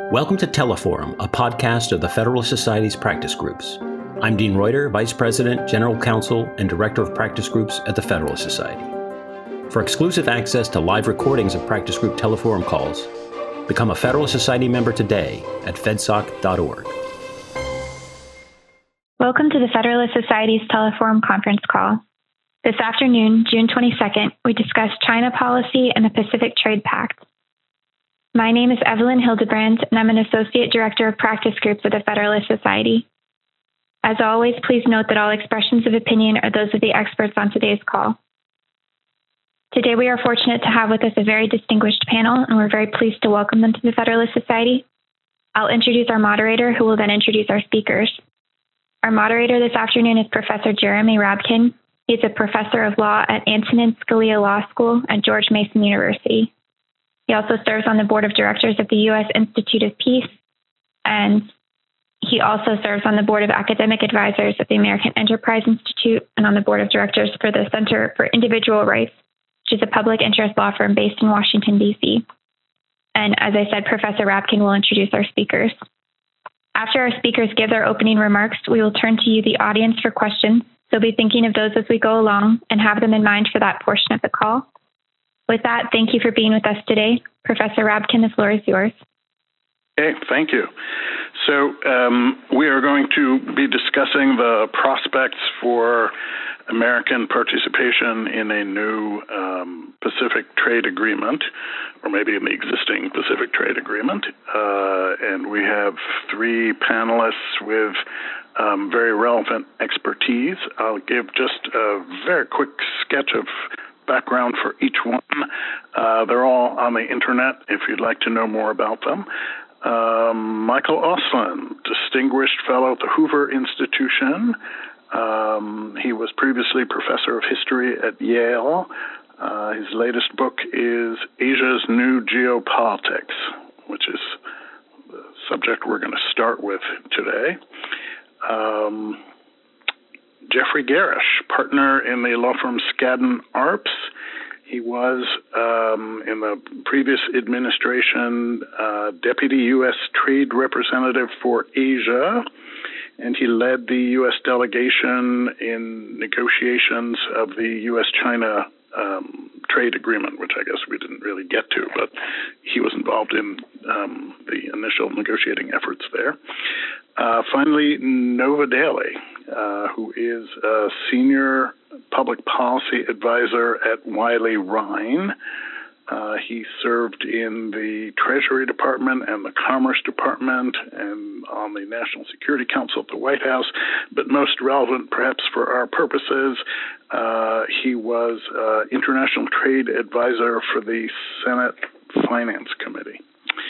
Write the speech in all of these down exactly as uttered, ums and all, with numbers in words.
Welcome to Teleforum, a podcast of the Federalist Society's practice groups. I'm Dean Reuter, Vice President, General Counsel, and Director of Practice Groups at the Federalist Society. For exclusive access to live recordings of practice group Teleforum calls, become a Federalist Society member today at fedsoc dot org. Welcome to the Federalist Society's Teleforum conference call. This afternoon, June twenty-second, we discussed China policy and the Pacific Trade Pact. My name is Evelyn Hildebrand, and I'm an Associate Director of Practice Groups at the Federalist Society. As always, please note that all expressions of opinion are those of the experts on today's call. Today, we are fortunate to have with us a very distinguished panel, and we're very pleased to welcome them to the Federalist Society. I'll introduce our moderator, who will then introduce our speakers. Our moderator this afternoon is Professor Jeremy Rabkin. He's a professor of law at Antonin Scalia Law School at George Mason University. He also serves on the board of directors of the U S Institute of Peace, and he also serves on the board of academic advisors at the American Enterprise Institute and on the board of directors for the Center for Individual Rights, which is a public interest law firm based in Washington, D C. And as I said, Professor Rabkin will introduce our speakers. After our speakers give their opening remarks, we will turn to you, the audience, for questions. So be thinking of those as we go along and have them in mind for that portion of the call. With that, thank you for being with us today. Professor Rabkin, the floor is yours. Okay, thank you. So um, we are going to be discussing the prospects for American participation in a new um, Pacific Trade Agreement, or maybe in the existing Pacific Trade Agreement. Uh, and we have three panelists with um, very relevant expertise. I'll give just a very quick sketch of background for each one. Uh, they're all on the internet if you'd like to know more about them. Um, Michael Auslin, Distinguished Fellow at the Hoover Institution. Um, he was previously Professor of History at Yale. Uh, his latest book is Asia's New Geopolitics, which is the subject we're going to start with today. Um, Jeffrey Garish, partner in the law firm Skadden Arps. He was, um, in the previous administration, uh, Deputy U S Trade Representative for Asia, and he led the U S delegation in negotiations of the U S China um, trade agreement, which I guess we didn't really get to, but he was involved in um, the initial negotiating efforts there. Uh, finally, Nova Daly, uh, who is a senior public policy advisor at Wiley Rein. Uh, he served in the Treasury Department and the Commerce Department and on the National Security Council at the White House, but most relevant, perhaps for our purposes, uh, he was uh, International Trade Advisor for the Senate Finance Committee.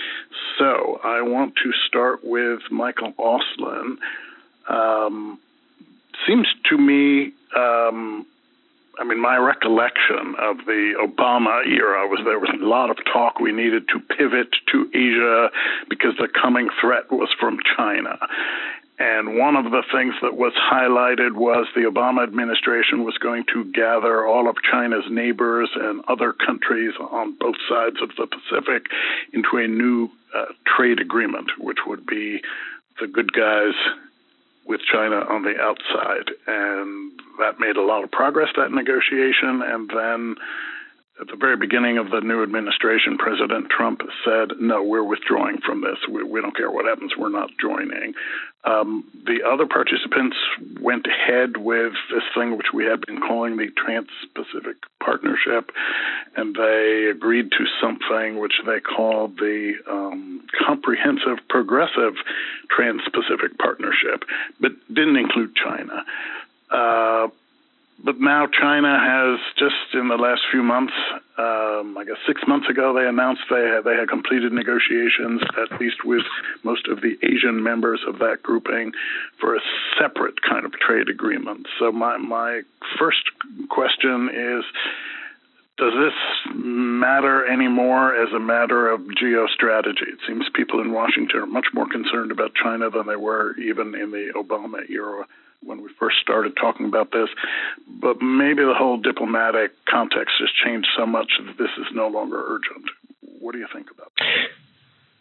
So I want to start with Michael Auslin. Um, seems to me, um, I mean, my recollection of the Obama era was there was a lot of talk we needed to pivot to Asia because the coming threat was from China. And one of the things that was highlighted was the Obama administration was going to gather all of China's neighbors and other countries on both sides of the Pacific into a new uh, trade agreement, which would be the good guys with China on the outside. And that made a lot of progress, that negotiation. And then at the very beginning of the new administration, President Trump said, no, we're withdrawing from this. We, we don't care what happens. We're not joining. Um, the other participants went ahead with this thing which we have been calling the Trans-Pacific Partnership, and they agreed to something which they called the um, Comprehensive Progressive Trans-Pacific Partnership, but didn't include China. Uh, But now China has just in the last few months, um, I guess six months ago, they announced they had, they had completed negotiations, at least with most of the Asian members of that grouping, for a separate kind of trade agreement. So my, my first question is, does this matter anymore as a matter of geostrategy? It seems people in Washington are much more concerned about China than they were even in the Obama era when we first started talking about this. But maybe the whole diplomatic context has changed so much that this is no longer urgent. What do you think about that?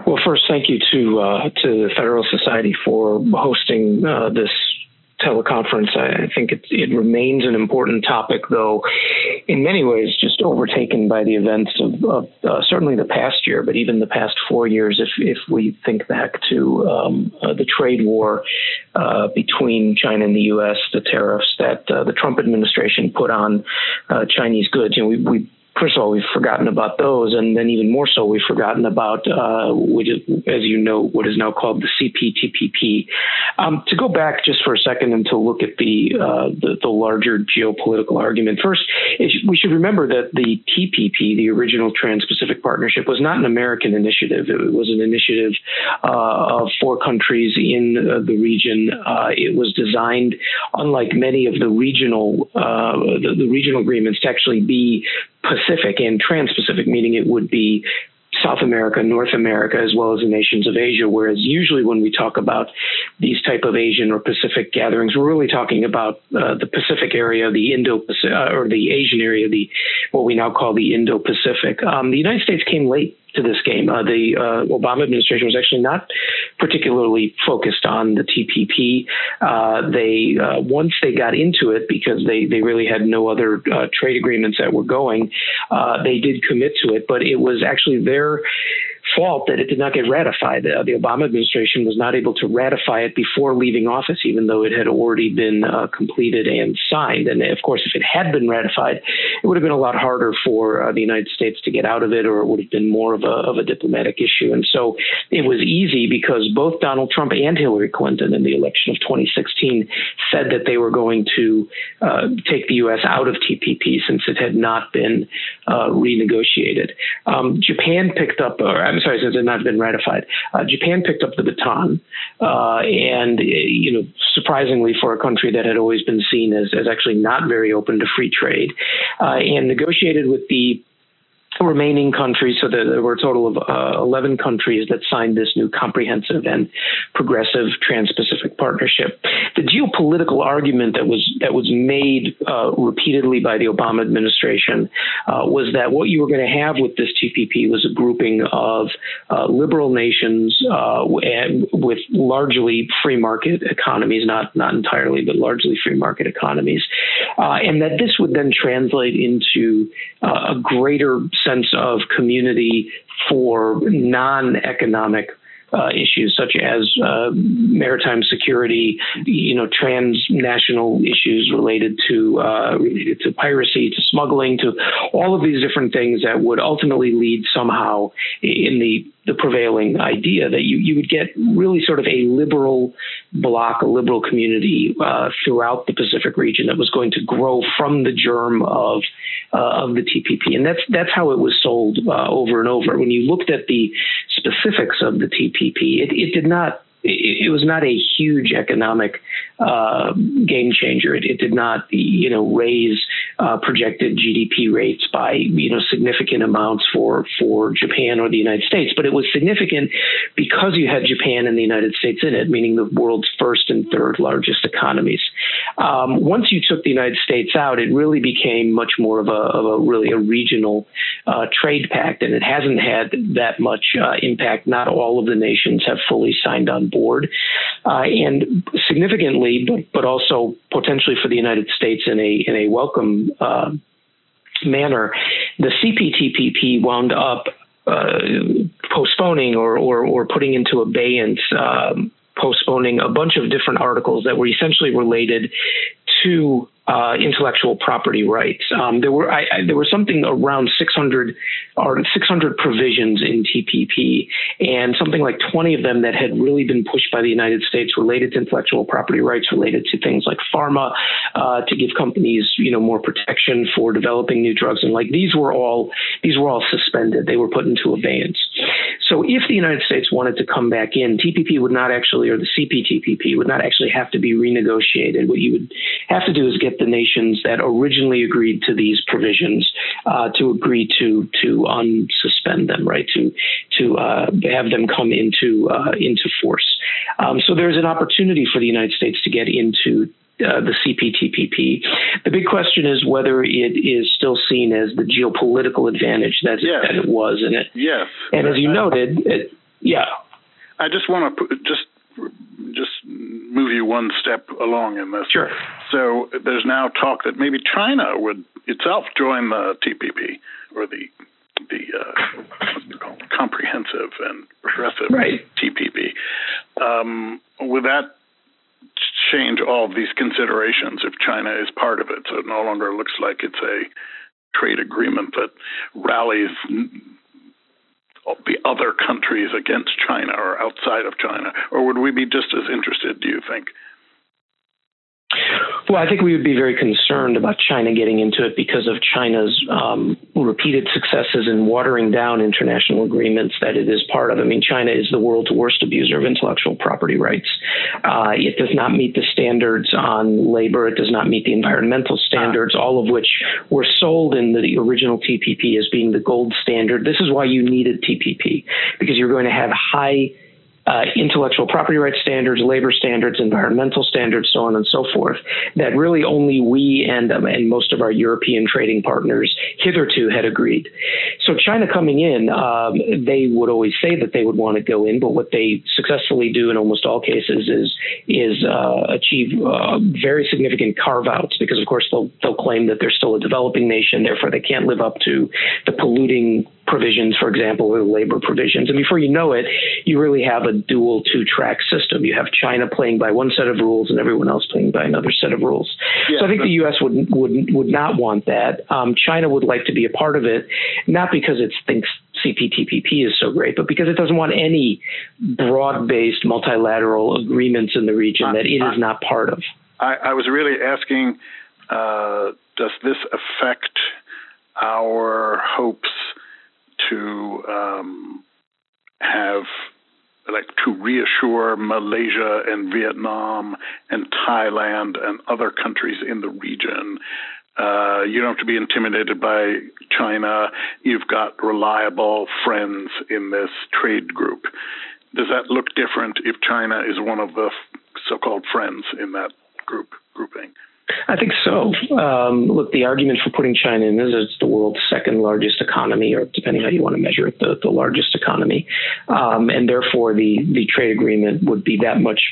Well, first, thank you to uh, to the Federalist Society for hosting uh, this teleconference. I think it, it remains an important topic, though in many ways just overtaken by the events of, of uh, certainly the past year, but even the past four years, if, if we think back to um, uh, the trade war uh, between China and the U S, the tariffs that uh, the Trump administration put on uh, Chinese goods. You know, we, we First of all, we've forgotten about those, and then even more so, we've forgotten about, uh, which is, as you know, what is now called the C P T P P. Um, to go back just for a second and to look at the uh, the, the larger geopolitical argument, first, we should remember that the T P P, the original Trans-Pacific Partnership, was not an American initiative. It was an initiative uh, of four countries in uh, the region. Uh, it was designed, unlike many of the regional uh, the, the regional agreements, to actually be Pacific and Trans-Pacific, meaning it would be South America, North America, as well as the nations of Asia, whereas usually when we talk about these type of Asian or Pacific gatherings, we're really talking about uh, the Pacific area, the Indo-Pacific, uh, or the Asian area, the what we now call the Indo-Pacific. Um, the United States came late to this game. Uh, the uh, Obama administration was actually not particularly focused on the T P P. Uh, they uh, once they got into it, because they, they really had no other uh, trade agreements that were going, uh, they did commit to it, but it was actually their fault that it did not get ratified. Uh, the Obama administration was not able to ratify it before leaving office, even though it had already been uh, completed and signed. And of course, if it had been ratified, it would have been a lot harder for uh, the United States to get out of it, or it would have been more of a, of a diplomatic issue. And so it was easy because both Donald Trump and Hillary Clinton in the election of twenty sixteen said that they were going to uh, take the U S out of T P P since it had not been uh, renegotiated. Um, Japan picked up, or I'm sorry, since it had not been ratified. Uh, Japan picked up the baton, uh, and you know, surprisingly for a country that had always been seen as, as actually not very open to free trade, uh, and negotiated with the remaining countries, so that there were a total of uh, eleven countries that signed this new comprehensive and progressive Trans-Pacific Partnership. The geopolitical argument that was that was made uh, repeatedly by the Obama administration uh, was that what you were going to have with this T P P was a grouping of uh, liberal nations uh, and with largely free market economies, not not entirely, but largely free market economies, uh, and that this would then translate into uh, a greater sense of community for non-economic Uh, issues such as uh, maritime security, you know, transnational issues related to uh, related to piracy, to smuggling, to all of these different things that would ultimately lead somehow in the the prevailing idea that you, you would get really sort of a liberal bloc, a liberal community uh, throughout the Pacific region that was going to grow from the germ of uh, of the T P P. And that's that's how it was sold uh, over and over. When you looked at the specifics of the T P P, it, it did not It, it was not a huge economic uh, game changer. It, it did not, you know, raise uh, projected G D P rates by, you know, significant amounts for for Japan or the United States. But it was significant because you had Japan and the United States in it, meaning the world's first and third largest economies. Um, once you took the United States out, it really became much more of a, of a really a regional uh, trade pact, and it hasn't had that much uh, impact. Not all of the nations have fully signed on board, uh, and significantly, but but also potentially for the United States in a in a welcome uh, manner, the C P T P P wound up uh, postponing or, or or putting into abeyance, um, postponing a bunch of different articles that were essentially related to uh, intellectual property rights. Um, there were I, I, there were something around six hundred or six hundred provisions in T P P, and something like twenty of them that had really been pushed by the United States related to intellectual property rights, related to things like pharma, uh, to give companies, you know, more protection for developing new drugs, and like these were all these were all suspended. They were put into abeyance. So if the United States wanted to come back in, T P P would not actually, or the C P T P P would not actually have to be renegotiated. What you would have to do is get the nations that originally agreed to these provisions uh, to agree to to unsuspend them, right? To to uh, have them come into uh, into force. Um, so there's an opportunity for the United States to get into Uh, the C P T P P. The big question is whether it is still seen as the geopolitical advantage that, yes. that it was in it. Yes. And as you noted, it, Yeah. I just want to just just move you one step along in this. Sure. So there's now talk that maybe China would itself join the T P P, or the the uh, what's it called, comprehensive and progressive right. T P P. Um, would that change all of these considerations if China is part of it? So it no longer looks like it's a trade agreement that rallies the other countries against China or outside of China? Or would we be just as interested, do you think? Well, I think we would be very concerned about China getting into it because of China's um, repeated successes in watering down international agreements that it is part of. I mean, China is the world's worst abuser of intellectual property rights. Uh, it does not meet the standards on labor. It does not meet the environmental standards, all of which were sold in the original T P P as being the gold standard. This is why you needed T P P, because you're going to have high Uh, intellectual property rights standards, labor standards, environmental standards, so on and so forth, that really only we and um, and most of our European trading partners hitherto had agreed. So China coming in, um, they would always say that they would want to go in, but what they successfully do in almost all cases is is uh, achieve uh, very significant carve-outs, because of course they'll they'll claim that they're still a developing nation, therefore they can't live up to the polluting provisions, for example, or labor provisions. And before you know it, you really have a dual two-track system. You have China playing by one set of rules and everyone else playing by another set of rules. Yeah, so I think the U S would would would not want that. Um, China would like to be a part of it, not because it thinks C P T P P is so great, but because it doesn't want any broad-based multilateral agreements in the region that it is not part of. I, I was really asking, uh, does this affect our hopes to um, have, like, to reassure Malaysia and Vietnam and Thailand and other countries in the region? Uh, you don't have to be intimidated by China. You've got reliable friends in this trade group. Does that look different if China is one of the so-called friends in that group grouping? I think so. Um, look, the argument for putting China in is it's the world's second largest economy, or depending how you want to measure it, the, the largest economy. Um, and therefore, the, the trade agreement would be that much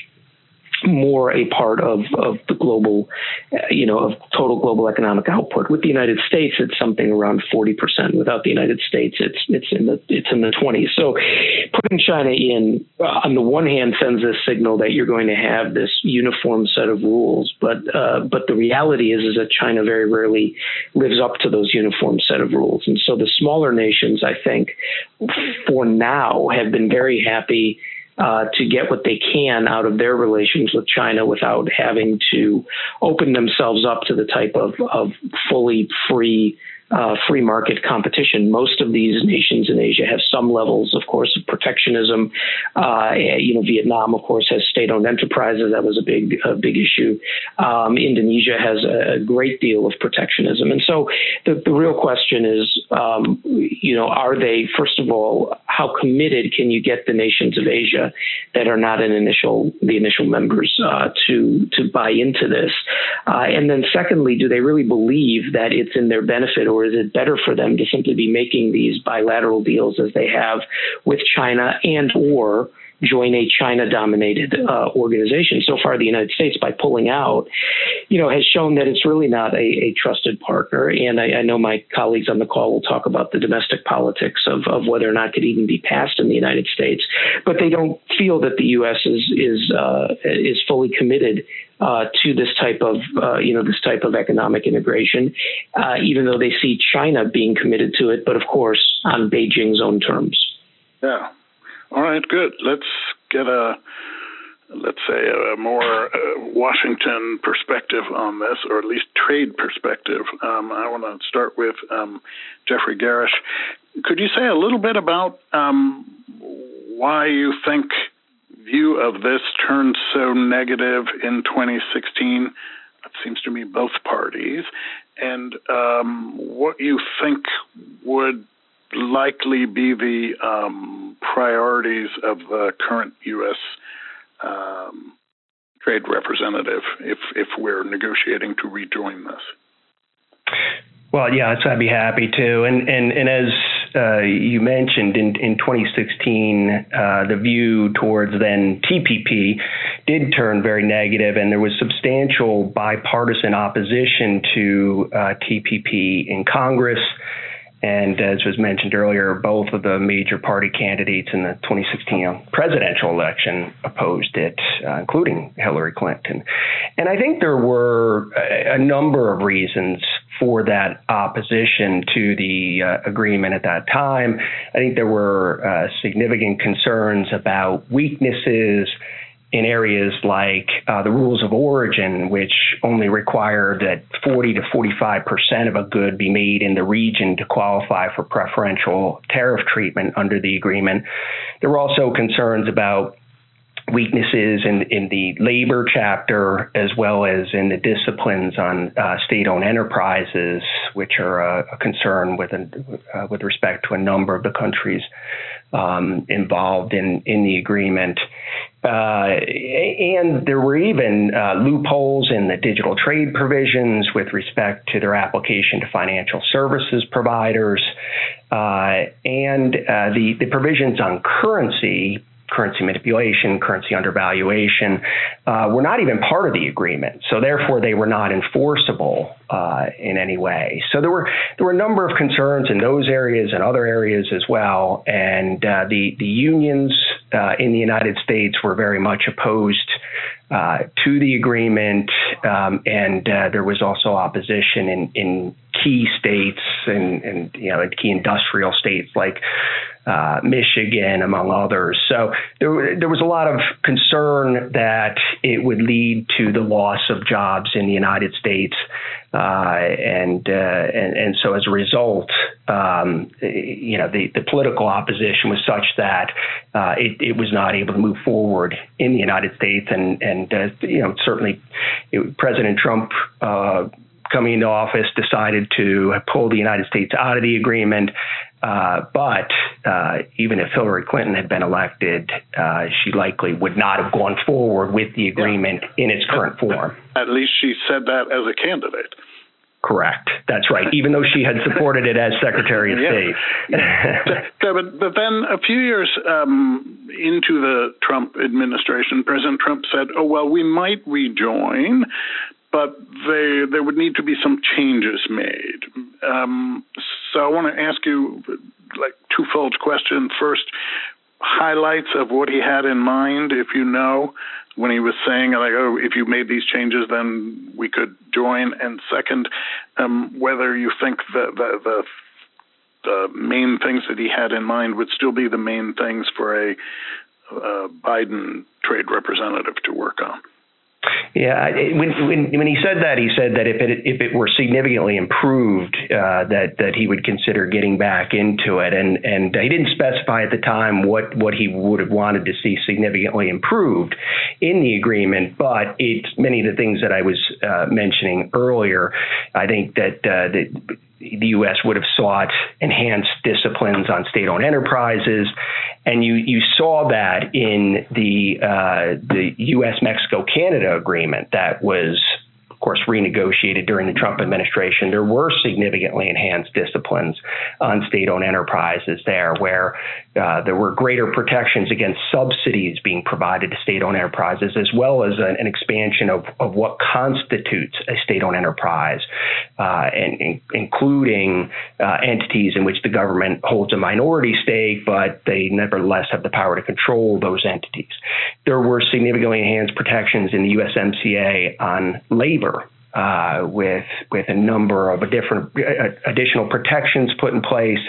more a part of, of the global, uh, you know, of total global economic output. With the United States, it's something around forty percent. Without the United States, it's it's in the it's in the twenties. So putting China in, uh, on the one hand, sends a signal that you're going to have this uniform set of rules, but uh, but the reality is is that China very rarely lives up to those uniform set of rules. And so the smaller nations, I think, for now, have been very happy Uh, to get what they can out of their relations with China without having to open themselves up to the type of, of fully free uh, free market competition. Most of these nations in Asia have some levels, of course, of protectionism. Uh, you know, Vietnam, of course, has state-owned enterprises. That was a big, a big issue. Um, Indonesia has a, a great deal of protectionism. And so the, the real question is, um, you know, are they, first of all, how committed can you get the nations of Asia that are not an initial, the initial members uh, to, to buy into this? Uh, and then secondly, do they really believe that it's in their benefit, or is it better for them to simply be making these bilateral deals as they have with China, and or join a China-dominated uh, organization? So far, the United States, by pulling out, you know, has shown that it's really not a, a trusted partner. And I, I know my colleagues on the call will talk about the domestic politics of, of whether or not it could even be passed in the United States. But they don't feel that the U S is is uh, is fully committed Uh, to this type of, uh, you know, this type of economic integration, uh, even though they see China being committed to it, but of course on Beijing's own terms. Yeah. All right, good. Let's get a, let's say, a more uh, Washington perspective on this, or at least trade perspective. Um, I want to start with um, Jeffrey Garish. Could you say a little bit about um, why you think view of this turned so negative in twenty sixteen? It seems to me both parties, and um, what you think would likely be the um, priorities of the current U S um, trade representative if if we're negotiating to rejoin this. Well, yeah, so I'd be happy to, and and and as uh, you mentioned, in, in twenty sixteen, uh, the view towards then T P P did turn very negative, and there was substantial bipartisan opposition to uh, T P P in Congress. And as was mentioned earlier, both of the major party candidates in the twenty sixteen presidential election opposed it, uh, including Hillary Clinton. And I think there were a, a number of reasons for that opposition to the uh, agreement at that time. I think there were uh, significant concerns about weaknesses in areas like uh, the rules of origin, which only required that forty to forty-five percent of a good be made in the region to qualify for preferential tariff treatment under the agreement. There were also concerns about weaknesses in, in the labor chapter, as well as in the disciplines on uh, state-owned enterprises, which are a, a concern with, uh, with respect to a number of the countries um, involved in, in the agreement. Uh, and there were even uh, loopholes in the digital trade provisions with respect to their application to financial services providers. Uh, and uh, the, the provisions on currency, currency manipulation, currency undervaluation, uh, were not even part of the agreement. So therefore, they were not enforceable uh, in any way. So there were there were a number of concerns in those areas and other areas as well. And uh, the, the unions uh, in the United States were very much opposed uh, to the agreement. Um, and uh, there was also opposition in, in key states and, and you know, key industrial states like Uh, Michigan, among others. So there, there was a lot of concern that it would lead to the loss of jobs in the United States. Uh, and, uh, and and so as a result, um, you know, the, the political opposition was such that uh, it, it was not able to move forward in the United States. And, and uh, you know, certainly it, President Trump uh, coming into office decided to pull the United States out of the agreement. Uh, but uh, even if Hillary Clinton had been elected, uh, she likely would not have gone forward with the agreement yeah. in its current form. At least she said that as a candidate. Correct. That's right. Even though she had supported it as Secretary of yeah. State. yeah, but, but then a few years um, into the Trump administration, President Trump said, oh, well, we might rejoin, but they, there would need to be some changes made. Um, so I want to ask you like twofold question. First, highlights of what he had in mind, if you know, when he was saying, like, oh, if you made these changes, then we could join. And second, um, whether you think that the, the, the main things that he had in mind would still be the main things for a uh, Biden trade representative to work on. Yeah, when, when when he said that, he said that if it if it were significantly improved, uh, that that he would consider getting back into it, and and he didn't specify at the time what what he would have wanted to see significantly improved in the agreement. But it's many of the things that I was uh, mentioning earlier. I think that uh, that. the U S would have sought enhanced disciplines on state-owned enterprises, and you you saw that in the uh, the U S Mexico Canada agreement that was, of course, renegotiated during the Trump administration. There were significantly enhanced disciplines on state-owned enterprises there, where uh, there were greater protections against subsidies being provided to state-owned enterprises, as well as an, an expansion of, of what constitutes a state-owned enterprise, uh, and, and including uh, entities in which the government holds a minority stake, but they nevertheless have the power to control those entities. There were significantly enhanced protections in the U S M C A on labor, Uh, with with a number of different uh, additional protections put in place,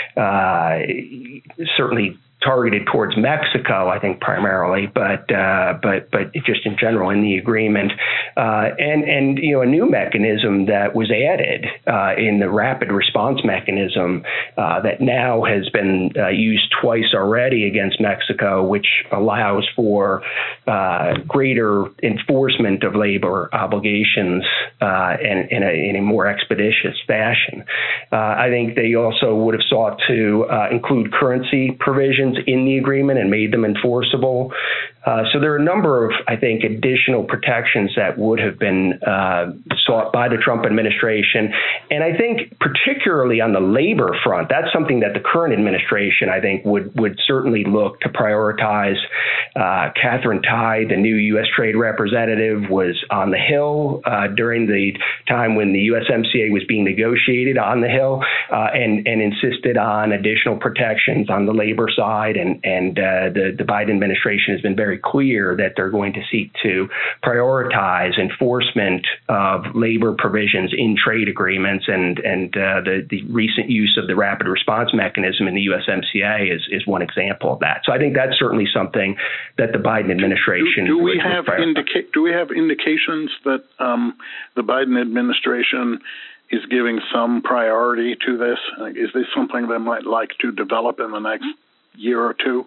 uh, certainly targeted towards Mexico, I think primarily, but uh, but but just in general in the agreement, uh, and and you know a new mechanism that was added uh, in the rapid response mechanism uh, that now has been uh, used twice already against Mexico, which allows for uh, greater enforcement of labor obligations uh, in, in, a, in a more expeditious fashion. Uh, I think they also would have sought to uh, include currency provisions in the agreement and made them enforceable. Uh, so there are a number of, I think, additional protections that would have been uh, sought by the Trump administration. And I think particularly on the labor front, that's something that the current administration, I think, would, would certainly look to prioritize. Uh, Catherine Tai, the new U S Trade Representative, was on the Hill uh, during the time when the U S M C A was being negotiated on the Hill uh, and, and insisted on additional protections on the labor side. And, and uh, the, the Biden administration has been very clear that they're going to seek to prioritize enforcement of labor provisions in trade agreements, and and uh, the the recent use of the rapid response mechanism in the U S M C A is is one example of that. So I think that's certainly something that the Biden administration do, do we would, have would indica- do we have indications that um, the Biden administration is giving some priority to this? Like, is this something they might like to develop in the next year or two?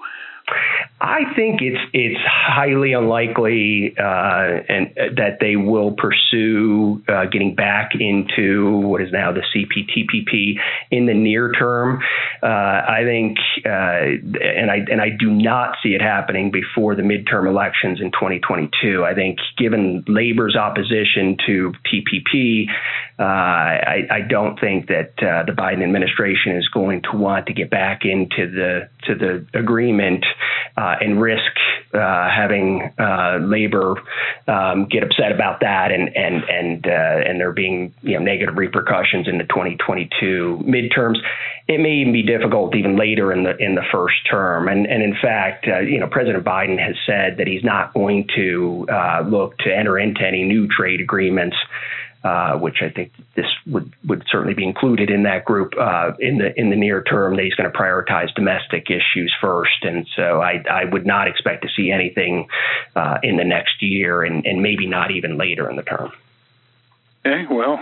I think it's it's highly unlikely uh, and uh, that they will pursue uh, getting back into what is now the C P T P P in the near term. Uh, I think, uh, and I and I do not see it happening before the midterm elections in twenty twenty-two. I think, given labor's opposition to T P P, uh, I, I don't think that uh, the Biden administration is going to want to get back into the to the agreement uh, and risk uh, having uh, labor um, get upset about that, and and and uh, and there being you know negative repercussions in the twenty twenty-two midterms. It may even be difficult even later in the in the first term. And and in fact, uh, you know, President Biden has said that he's not going to uh, look to enter into any new trade agreements. Uh, which I think this would, would certainly be included in that group uh, in the in the near term. That he's going to prioritize domestic issues first, and so I, I would not expect to see anything uh, in the next year, and, and maybe not even later in the term. Okay, well,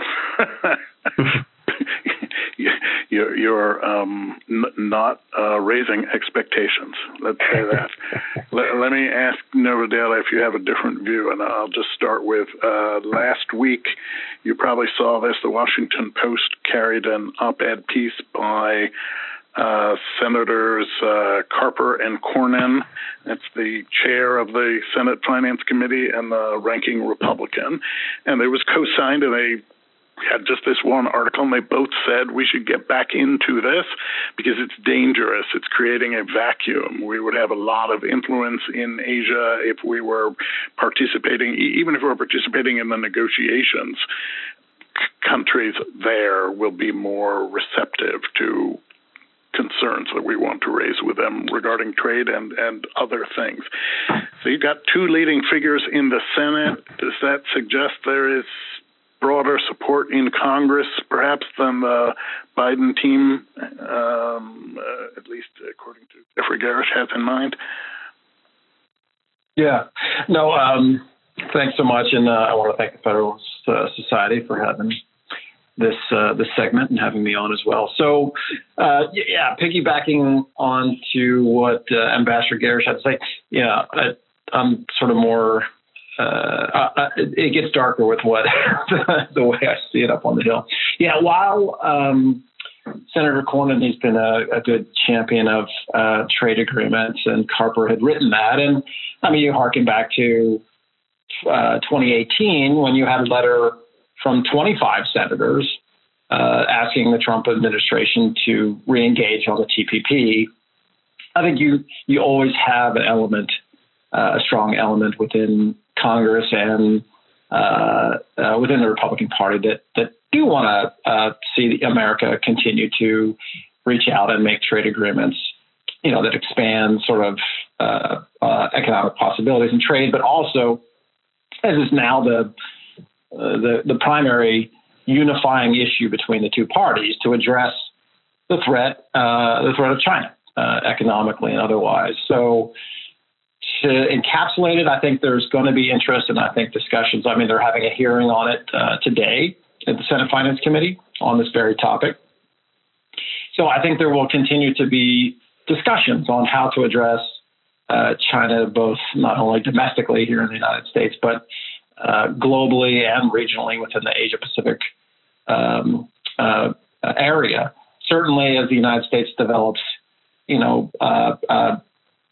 you're, you're um, n- not uh, raising expectations. Let's say that. let, let me ask Nova Daily if you have a different view, and I'll just start with uh, last week. You probably saw this. The Washington Post carried an op-ed piece by uh, Senators uh, Carper and Cornyn. That's the chair of the Senate Finance Committee and the ranking Republican. And it was co-signed, and they had just this one article, and they both said we should get back into this because it's dangerous. It's creating a vacuum. We would have a lot of influence in Asia if we were participating, even if we were participating in the negotiations. C- countries there will be more receptive to concerns that we want to raise with them regarding trade and, and other things. So you've got two leading figures in the Senate. Does that suggest there is broader support in Congress, perhaps, than the Biden team, um, uh, at least according to Jeffrey Garish, has in mind? Yeah. No, um, thanks so much. And uh, I want to thank the Federalist uh, Society for having this uh, this segment and having me on as well. So, uh, yeah, piggybacking on to what uh, Ambassador Garish had to say, yeah, I, I'm sort of more... Uh, uh, it gets darker with what the way I see it up on the Hill. Yeah, while um, Senator Cornyn, he's been a, a good champion of uh, trade agreements, and Carper had written that. And I mean, you harken back to uh, twenty eighteen when you had a letter from twenty-five senators uh, asking the Trump administration to reengage on the T P P. I think you you always have an element, uh, a strong element within Congress and uh, uh, within the Republican Party that that do want to uh, see America continue to reach out and make trade agreements, you know, that expand sort of uh, uh, economic possibilities in trade, but also, as is now the uh, the the primary unifying issue between the two parties, to address the threat uh, the threat of China uh, economically and otherwise. So, to encapsulate it, I think there's going to be interest, and I think discussions. I mean, they're having a hearing on it uh, today at the Senate Finance Committee on this very topic. So I think there will continue to be discussions on how to address uh, China, both not only domestically here in the United States, but uh, globally and regionally within the Asia-Pacific um, uh, area. Certainly, as the United States develops, you know, uh, uh,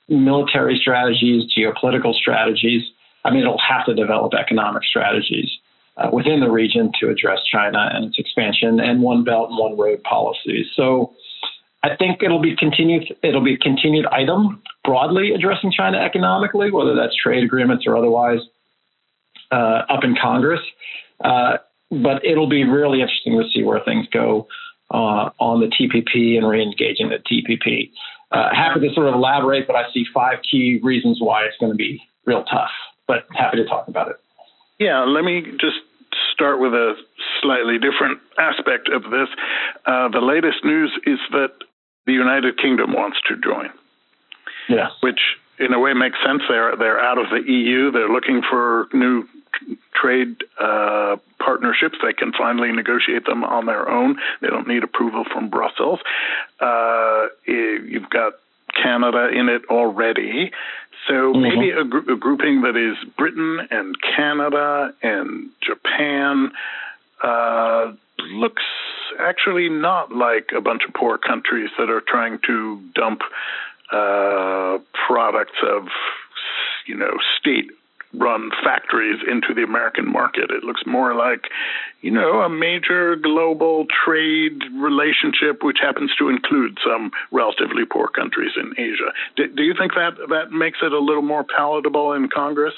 military strategies, geopolitical strategies. I mean, it'll have to develop economic strategies uh, within the region to address China and its expansion and one belt and one road policies. So I think it'll be continued. It'll be a continued item broadly addressing China economically, whether that's trade agreements or otherwise, uh, up in Congress. Uh, but it'll be really interesting to see where things go uh, on the T P P and re-engaging the T P P. Uh, happy to sort of elaborate, but I see five key reasons why it's going to be real tough. But happy to talk about it. Yeah, let me just start with a slightly different aspect of this. Uh, the latest news is that the United Kingdom wants to join. Yeah. Which in a way makes sense. They're they're out of the E U. They're looking for new trade uh, partnerships. They can finally negotiate them on their own. They don't need approval from Brussels. Uh, you've got Canada in it already. So mm-hmm. maybe a, gr- a grouping that is Britain and Canada and Japan uh, looks actually not like a bunch of poor countries that are trying to dump uh, products of, you know, state-run factories into the American market. It looks more like, you know, a major global trade relationship, which happens to include some relatively poor countries in Asia. Do, do you think that that makes it a little more palatable in Congress?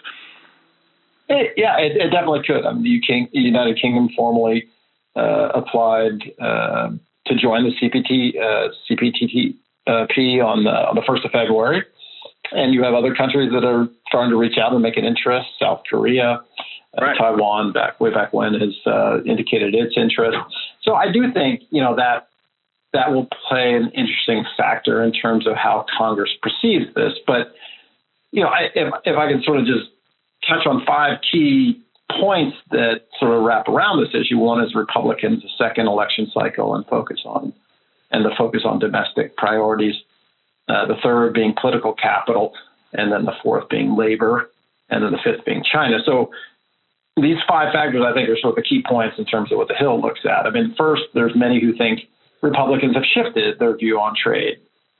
It, yeah, it, it definitely could. I mean, the U K, United Kingdom formally uh, applied uh, to join the C P T, uh, C P T P uh, P on the on the first of February, and you have other countries that are starting to reach out and make an interest. South Korea, uh, right. Taiwan, back way back when, has uh, indicated its interest. So I do think you know that that will play an interesting factor in terms of how Congress perceives this. But you know, I, if if I can sort of just touch on five key points that sort of wrap around this issue. One is Republicans, the second election cycle and focus on and the focus on domestic priorities. Uh, the third being political capital, and then the fourth being labor, and then the fifth being China. So these five factors, I think, are sort of the key points in terms of what the Hill looks at. I mean, first, there's many who think Republicans have shifted their view on trade.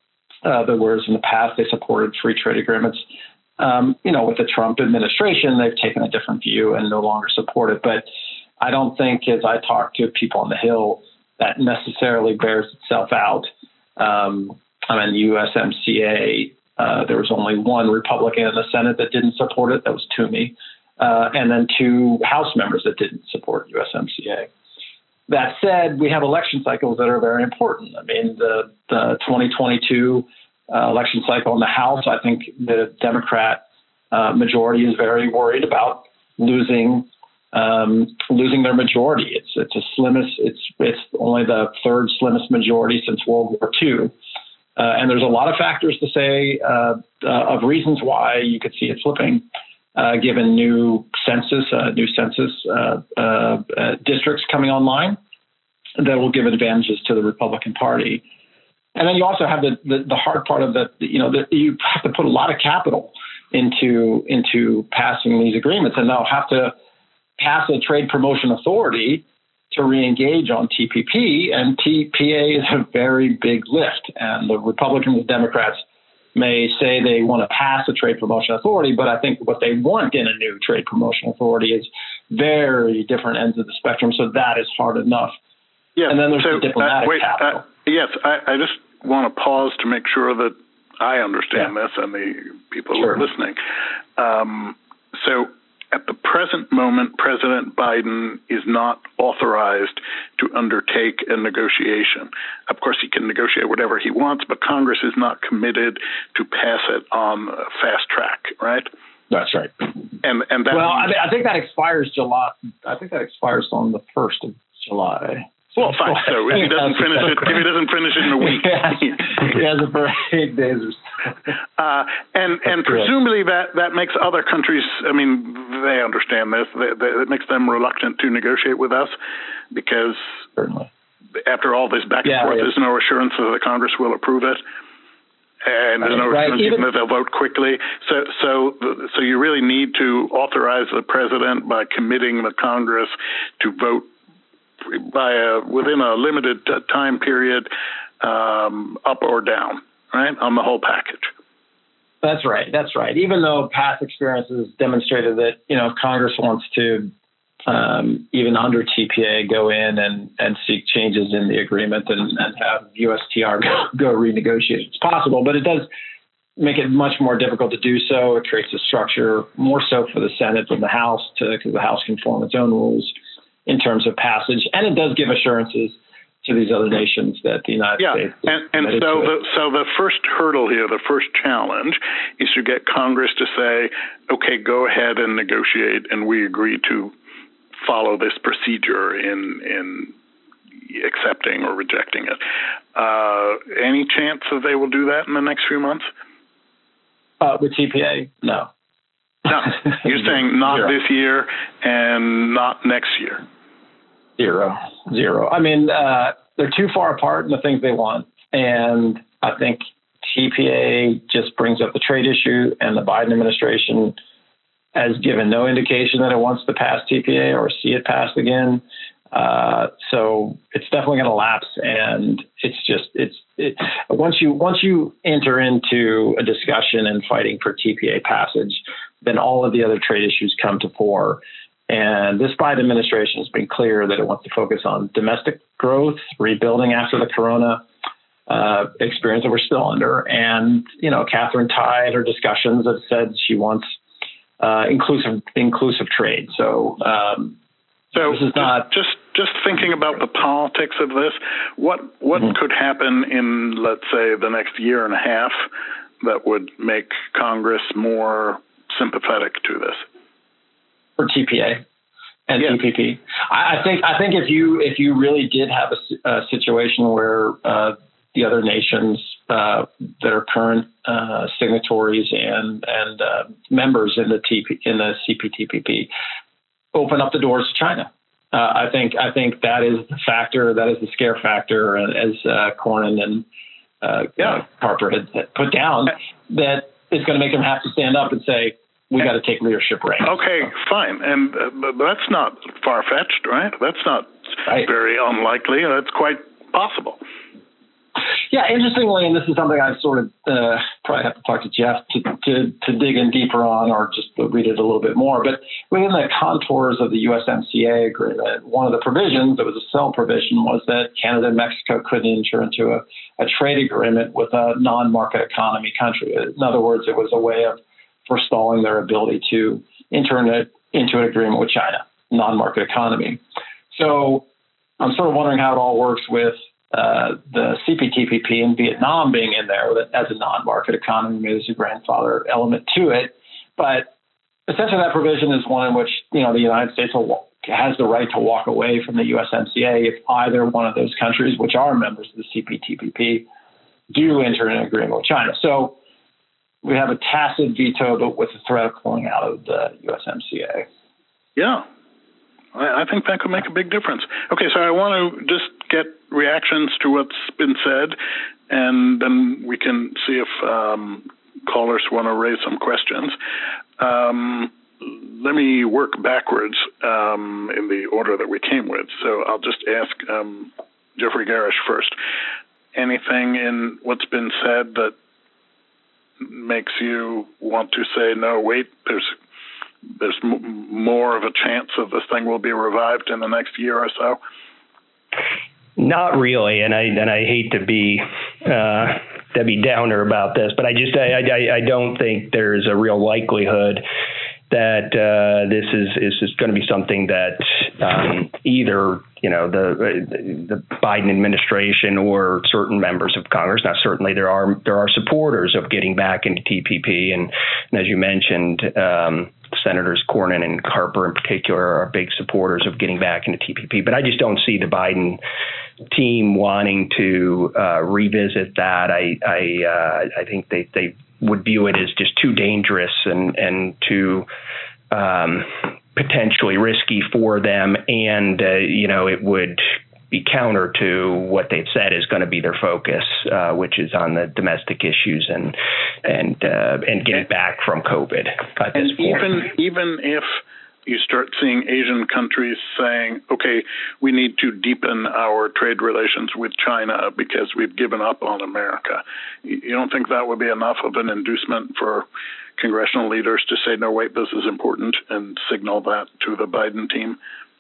Uh, whereas in the past they supported free trade agreements. Um, you know, with the Trump administration, they've taken a different view and no longer support it. But I don't think, as I talk to people on the Hill, that necessarily bears itself out. Um, I mean, U S M C A, uh, there was only one Republican in the Senate that didn't support it. That was Toomey. Uh, and then two House members that didn't support U S M C A. That said, we have election cycles that are very important. I mean, the, the twenty twenty-two Uh, election cycle in the House, I think the Democrat uh, majority is very worried about losing um, losing their majority. It's it's a slimmest. It's it's only the third slimmest majority since World War Two, uh, and there's a lot of factors to say uh, uh, of reasons why you could see it flipping, uh, given new census, uh, new census uh, uh, uh, districts coming online that will give advantages to the Republican Party. And then you also have the, the, the hard part of the, you know, the, you have to put a lot of capital into into passing these agreements, and they'll have to pass a trade promotion authority to re-engage on T P P, and T P A is a very big lift. And the Republicans and Democrats may say they want to pass a trade promotion authority, but I think what they want in a new trade promotion authority is very different ends of the spectrum, so that is hard enough. Yes. And then there's so, the diplomatic uh, wait, capital. Uh, yes, I, I just want to pause to make sure that I understand yeah. this and the people sure. who are listening. Um, so at the present moment, President Biden is not authorized to undertake a negotiation. Of course, he can negotiate whatever he wants, but Congress is not committed to pass it on a fast track, right? That's right. And and that well, means, I, I think that expires July. I think that expires on the first of July. Well, fine. So if he doesn't finish it, if he doesn't finish it in a week, he has it for eight days or so. Uh, and That's and presumably that, that makes other countries. I mean, they understand this. That it makes them reluctant to negotiate with us because certainly after all this back and yeah, forth, yeah. there's no assurance that the Congress will approve it. And there's no right. assurance Even, that they'll vote quickly. So, so, so you really need to authorize the president by committing the Congress to vote by a, within a limited time period, um, up or down, right, on the whole package. That's right. That's right. Even though past experiences demonstrated that, you know, if Congress wants to, um, even under T P A, go in and, and seek changes in the agreement and, and have U S T R go, go renegotiate, it's possible, but it does make it much more difficult to do so. It creates a structure more so for the Senate than the House, to because the House can form its own rules in terms of passage. And it does give assurances to these other nations that the United yeah. States. And, and so the so the first hurdle here, the first challenge, is to get Congress to say, okay, go ahead and negotiate, and we agree to follow this procedure in in accepting or rejecting it. Uh, any chance that they will do that in the next few months? Uh, with T P A, no. No, you're saying not Zero. this year and not next year. Zero, zero. I mean, uh, they're too far apart in the things they want. And I think T P A just brings up the trade issue, and the Biden administration has given no indication that it wants to pass T P A or see it passed again. Uh, so it's definitely going to lapse. And it's just, it's, it, once you, once you enter into a discussion and fighting for T P A passage, then all of the other trade issues come to fore. And this Biden administration has been clear that it wants to focus on domestic growth, rebuilding after the corona uh, experience that we're still under. And, you know, Catherine Tai in her discussions have said she wants uh, inclusive inclusive trade. So, um, so this is not just just thinking about the politics of this. What what mm-hmm. could happen in, let's say, the next year and a half that would make Congress more sympathetic to this? For T P A and yeah. T P P. I, I think I think if you if you really did have a, a situation where uh, the other nations uh, that are current uh, signatories and and uh, members in the T P in the C P T P P open up the doors to China, uh, I think I think that is the factor, that is the scare factor, as uh, Cornyn and uh, yeah. Harper had, had put down, that is going to make them have to stand up and say, we got to take leadership reins. Okay, fine. And uh, but that's not far-fetched, right? That's not right. very unlikely. That's quite possible. Yeah, interestingly, and this is something I sort of uh, probably have to talk to Jeff to, to, to dig in deeper on, or just read it a little bit more. But within the contours of the U S M C A agreement, one of the provisions, that was a cell provision, was that Canada and Mexico couldn't enter into a, a trade agreement with a non-market economy country. In other words, it was a way of forestalling their ability to enter into, into an agreement with China, non-market economy. So I'm sort of wondering how it all works with uh, the C P T P P and Vietnam being in there as a non-market economy. Maybe there's a grandfather element to it. But essentially that provision is one in which, you know, the United States will, has the right to walk away from the U S M C A if either one of those countries, which are members of the C P T P P, do enter an agreement with China. So we have a tacit veto, but with the threat of pulling out of the U S M C A. Yeah, I, I think that could make a big difference. Okay, so I want to just get reactions to what's been said, and then we can see if um, callers want to raise some questions. Um, let me work backwards um, in the order that we came with. So I'll just ask um, Jeffrey Garish first. Anything in what's been said that makes you want to say, no, wait, there's there's m- more of a chance of this thing will be revived in the next year or so? Not really, and I and I hate to be uh, Debbie Downer about this, but I just I, I I don't think there's a real likelihood that uh, this is is, is going to be something that um, either you know the the Biden administration or certain members of Congress. Now, certainly there are there are supporters of getting back into T P P, and, and as you mentioned, um, Senators Cornyn and Harper in particular are big supporters of getting back into T P P. But I just don't see the Biden team wanting to uh, revisit that. I I uh, I think they they would view it as just too dangerous and and too um, potentially risky for them, and uh, you know it would be counter to what they've said is going to be their focus, uh, which is on the domestic issues and and uh, and getting back from COVID. And even even if you start seeing Asian countries saying, okay, we need to deepen our trade relations with China because we've given up on America. You don't think that would be enough of an inducement for congressional leaders to say, no, wait, this is important, and signal that to the Biden team?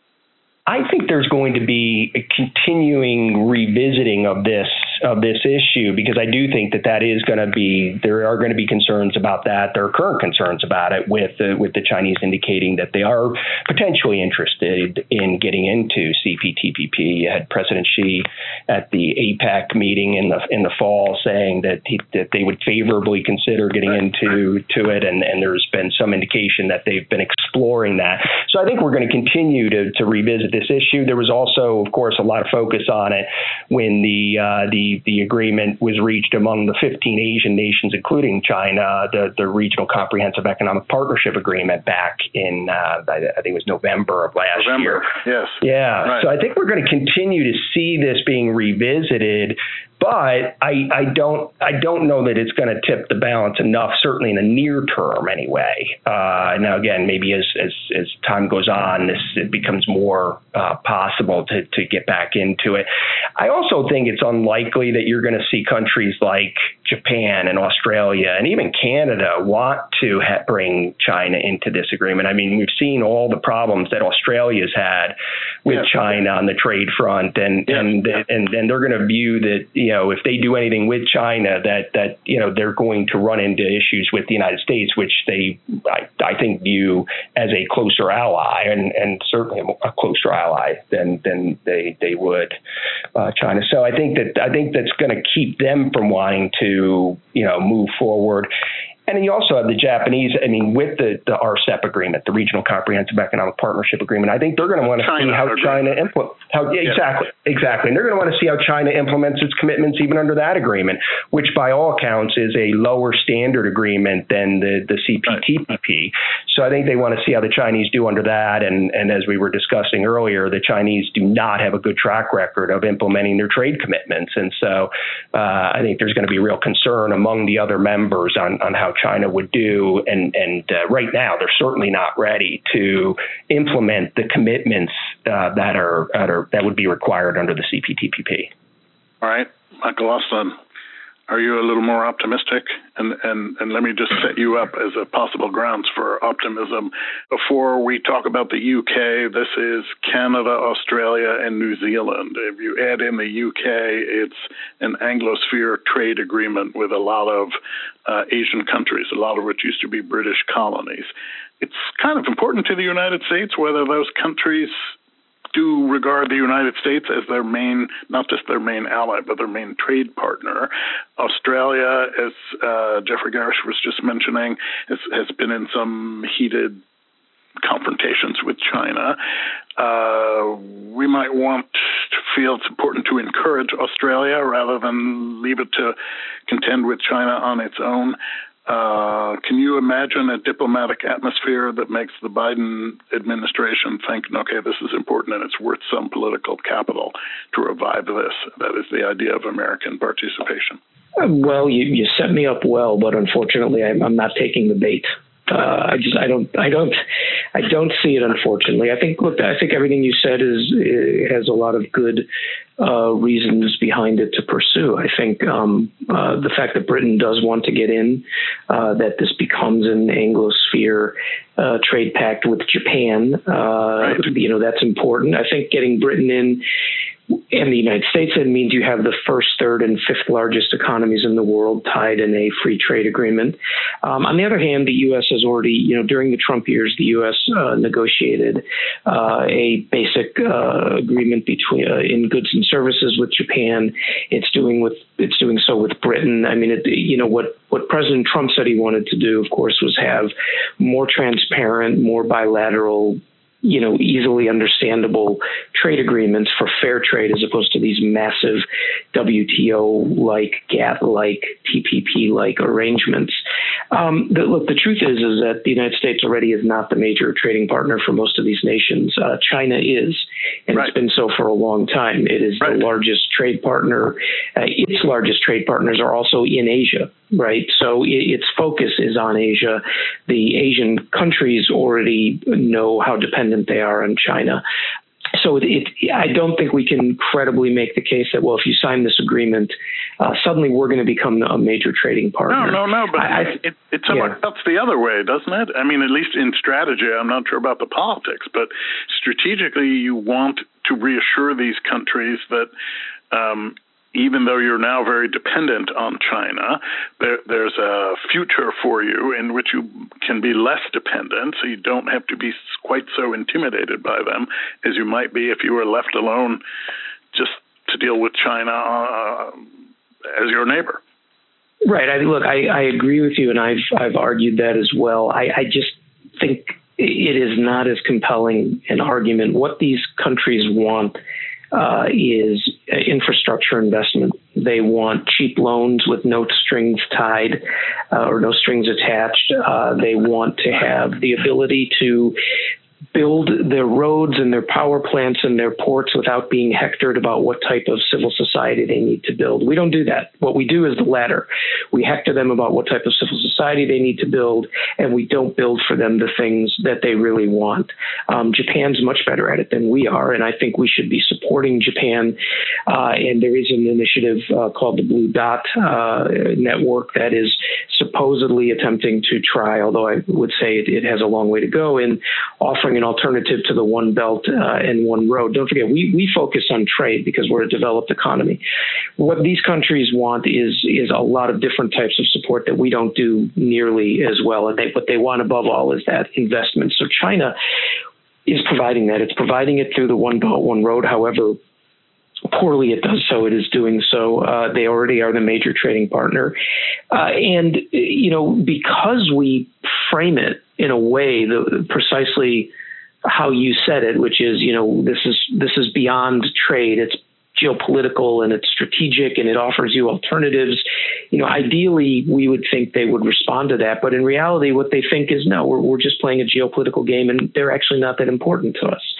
I think there's going to be a continuing revisiting of this of this issue, because I do think that that is going to be, there are going to be concerns about that. There are current concerns about it with the, with the Chinese indicating that they are potentially interested in getting into C P T P P. You had President Xi at the APEC meeting in the in the fall saying that he, that they would favorably consider getting into to it, and, and there's been some indication that they've been exploring that. So I think we're going to continue to, to revisit this issue. There was also, of course, a lot of focus on it when the uh, the the agreement was reached among the fifteen Asian nations, including China, the, the Regional Comprehensive Economic Partnership Agreement back in, uh, I think it was November of last November, year. Yes. Yeah. Right. So I think we're going to continue to see this being revisited. But I, I don't I don't know that it's going to tip the balance enough, certainly in the near term anyway. Uh, now, again, maybe as, as as time goes on, this it becomes more uh, possible to, to get back into it. I also think it's unlikely that you're going to see countries like Japan and Australia and even Canada want to ha- bring China into this agreement. I mean, we've seen all the problems that Australia's had with yeah. China on the trade front, and yeah. and, and and they're going to view that, you know, if they do anything with China, that that you know they're going to run into issues with the United States, which they I, I think view as a closer ally, and, and certainly a closer ally than than they they would uh, China. So I think that I think that's going to keep them from wanting to you know move forward. And then you also have the Japanese, I mean, with the, the R C E P agreement, the Regional Comprehensive Economic Partnership Agreement, I think they're going to want to see how China implements, how, yeah, exactly, exactly. And they're going to want to see how China implements its commitments even under that agreement, which by all accounts is a lower standard agreement than the, the C P T P P. So I think they want to see how the Chinese do under that. And, and as we were discussing earlier, the Chinese do not have a good track record of implementing their trade commitments. And so uh, I think there's going to be real concern among the other members on, on how China would do, and and uh, right now they're certainly not ready to implement the commitments uh, that are, that are that would be required under the C P T P P. All right, Michael Austin, are you a little more optimistic? And and and let me just set you up as a possible grounds for optimism. Before we talk about the U K, this is Canada, Australia, and New Zealand. If you add in the U K, it's an Anglosphere trade agreement with a lot of uh, Asian countries, a lot of which used to be British colonies. It's kind of important to the United States whether those countries do regard the United States as their main, not just their main ally, but their main trade partner. Australia, as uh, Jeffrey Garish was just mentioning, has, has been in some heated confrontations with China. Uh, we might want to feel it's important to encourage Australia rather than leave it to contend with China on its own. Uh, can you imagine a diplomatic atmosphere that makes the Biden administration think, okay, this is important and it's worth some political capital to revive this? That is the idea of American participation. Well, you, you set me up well, but unfortunately, I'm, I'm not taking the bait. Uh, I just I don't I don't I don't see it. Unfortunately, I think look I think everything you said is has a lot of good uh, reasons behind it to pursue. I think um, uh, the fact that Britain does want to get in, uh, that this becomes an Anglosphere uh, trade pact with Japan, uh, right. you know that's important. I think getting Britain in and the United States, it means you have the first, third, and fifth largest economies in the world tied in a free trade agreement. Um, on the other hand, the U S has already, you know, during the Trump years, the U S uh, negotiated uh, a basic uh, agreement between uh, in goods and services with Japan. It's doing with it's doing so with Britain. I mean, it, you know what what President Trump said he wanted to do, of course, was have more transparent, more bilateral, you know, easily understandable trade agreements for fair trade as opposed to these massive W T O-like, GATT-like, T P P-like arrangements. Um, the, look, the truth is, is that the United States already is not the major trading partner for most of these nations. Uh, China is, and right. It's been so for a long time. It is right. the largest trade partner. Uh, its largest trade partners are also in Asia. right? So its focus is on Asia. The Asian countries already know how dependent they are on China. So it, it, I don't think we can credibly make the case that, well, if you sign this agreement, uh, suddenly we're going to become a major trading partner. No, no, no, but I, it, it somewhat yeah. cuts the other way, doesn't it? I mean, at least in strategy, I'm not sure about the politics, but strategically you want to reassure these countries that um, even though you're now very dependent on China, there, there's a future for you in which you can be less dependent, so you don't have to be quite so intimidated by them as you might be if you were left alone just to deal with China uh, as your neighbor. Right. I look, I, I agree with you, and I've I've argued that as well. I, I just think it is not as compelling an argument. What these countries want Uh, is infrastructure investment. They want cheap loans with no strings tied uh, or no strings attached. Uh, they want to have the ability to build their roads and their power plants and their ports without being hectored about what type of civil society they need to build. We don't do that. What we do is the latter. We hector them about what type of civil society they need to build, and we don't build for them the things that they really want. Um, Japan's much better at it than we are, and I think we should be supporting Japan. Uh, and there is an initiative uh, called the Blue Dot uh, Network that is supposedly attempting to try, although I would say it, it has a long way to go, in offering an alternative to the One Belt uh, and One Road. Don't forget, we, we focus on trade because we're a developed economy. What these countries want is is a lot of different types of support that we don't do nearly as well. And they, what they want above all is that investment. So China is providing that. It's providing it through the One Belt, One Road. However poorly it does so, it is doing so. Uh, they already are the major trading partner. Uh, and, you know, because we frame it in a way that precisely how you said it, which is, you know, this is this is beyond trade. It's geopolitical and it's strategic and it offers you alternatives. You know, ideally, we would think they would respond to that. But in reality, what they think is, no, we're, we're just playing a geopolitical game and they're actually not that important to us.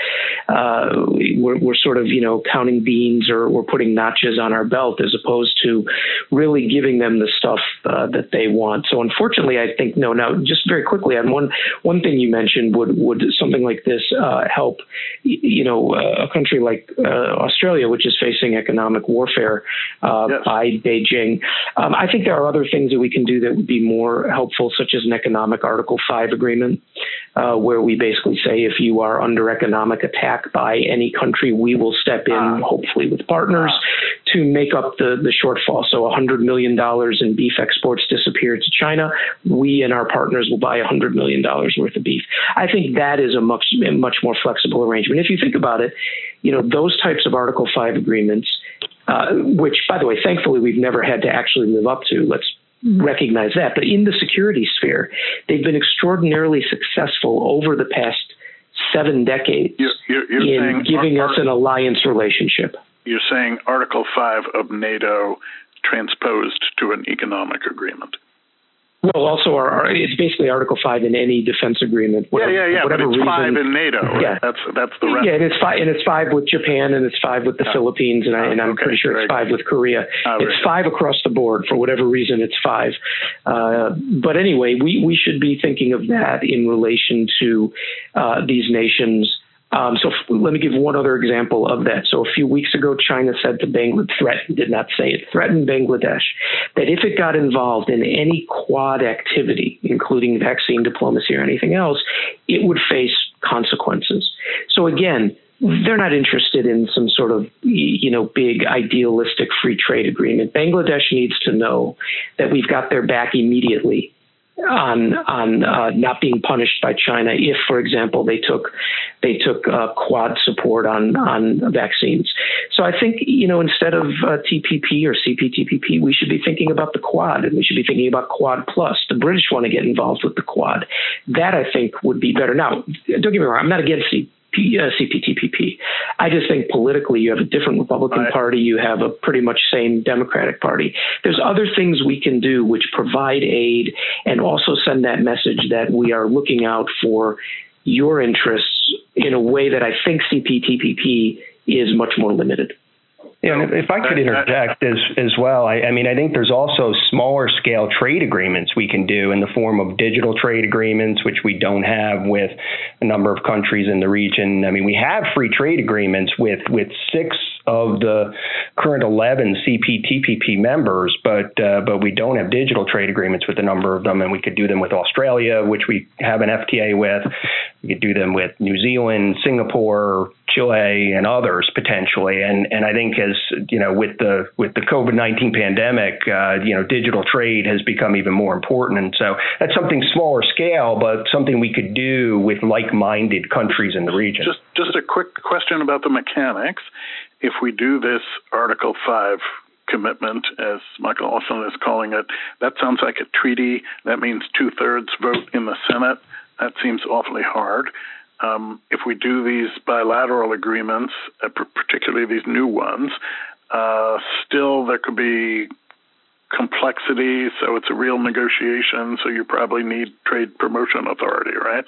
Uh, we're, we're sort of, you know, counting beans or we're putting notches on our belt as opposed to really giving them the stuff uh, that they want. So unfortunately, I think, no, now just very quickly on one, one thing you mentioned, would, would something like this uh, help, you know, a country like uh, Australia, which is facing economic warfare uh, yes. by Beijing. Um, I think there are other things that we can do that would be more helpful, such as an economic Article five agreement, uh, where we basically say if you are under economic attack by any country, we will step in, uh, hopefully with partners, uh, to make up the, the shortfall. So one hundred million dollars in beef exports disappear to China. We and our partners will buy one hundred million dollars worth of beef. I think that is a much, a much more flexible arrangement. If you think about it, you know, those types of Article five agreements, uh, which, by the way, thankfully, we've never had to actually live up to. Let's recognize that. But in the security sphere, they've been extraordinarily successful over the past seven decades you're, you're, you're in giving our, us an alliance relationship. You're saying Article five of NATO transposed to an economic agreement. Well, also, our, our, it's basically Article five in any defense agreement. Whatever, yeah, yeah, yeah. But it's reason, five in NATO. Right? Yeah, that's that's the rest. Yeah, and it's five, and it's five with Japan, and it's five with the oh. Philippines, and, I, and I'm okay, pretty sure it's five good. with Korea. Oh, it's five good. across the board for whatever reason. It's five. Uh, but anyway, we we should be thinking of that in relation to uh, these nations. Um, so f- let me give one other example of that. So a few weeks ago, China said to Bangladesh, threatened, did not say it, threatened Bangladesh that if it got involved in any Quad activity, including vaccine diplomacy or anything else, it would face consequences. So again, they're not interested in some sort of, you know, big idealistic free trade agreement. Bangladesh needs to know that we've got their back immediately on on uh, not being punished by China if, for example, they took they took uh, Quad support on on vaccines. So I think, you know, instead of uh, T P P or C P T P P, we should be thinking about the Quad, and we should be thinking about Quad Plus. The British want to get involved with the Quad. That, I think, would be better. Now, don't get me wrong, I'm not against C P T P P. I just think politically you have a different Republican right. Party. You have a pretty much same Democratic Party. There's other things we can do which provide aid and also send that message that we are looking out for your interests in a way that I think C P T P P is much more limited. Yeah, and if I could interject as as well, I, I mean, I think there's also smaller scale trade agreements we can do in the form of digital trade agreements, which we don't have with a number of countries in the region. I mean, we have free trade agreements with with six of the current eleven C P T P P members, but uh, but we don't have digital trade agreements with a number of them, and we could do them with Australia, which we have an F T A with. We could do them with New Zealand, Singapore, Chile, and others potentially. And and I think as you know, with the with the COVID nineteen pandemic, uh, you know, digital trade has become even more important. And so that's something smaller scale, but something we could do with like-minded countries in the region. Just just a quick question about the mechanics. If we do this Article five commitment, as Michael Austin is calling it, that sounds like a treaty. That means two-thirds vote in the Senate. That seems awfully hard. Um, if we do these bilateral agreements, uh, particularly these new ones, uh, still there could be complexity, so it's a real negotiation, so you probably need trade promotion authority, right?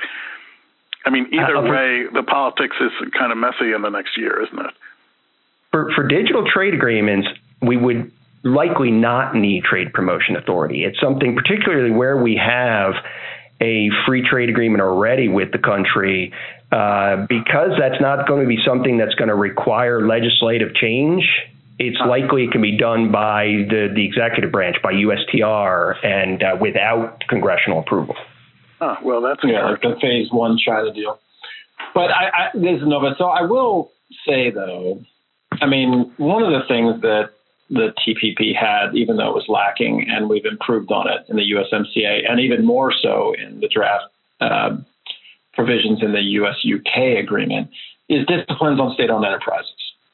I mean, either uh, way, the politics is kind of messy in the next year, isn't it? For, for digital trade agreements, we would likely not need trade promotion authority. It's something particularly where we have a free trade agreement already with the country, uh, because that's not going to be something that's going to require legislative change. It's likely it can be done by the, the executive branch, by U S T R, and uh, without congressional approval. Oh, well, that's yeah, like the phase one China deal. But I, I, this is Nova. So I will say, though, I mean, one of the things that the T P P had, even though it was lacking, and we've improved on it in the U S M C A, and even more so in the draft uh, provisions in the U S U K agreement, is disciplines on state-owned enterprises.